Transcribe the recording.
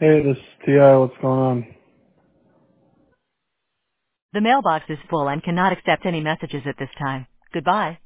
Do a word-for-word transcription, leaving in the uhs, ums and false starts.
Hey, this is T I. What's going on? The mailbox is full and cannot accept any messages at this time. Goodbye.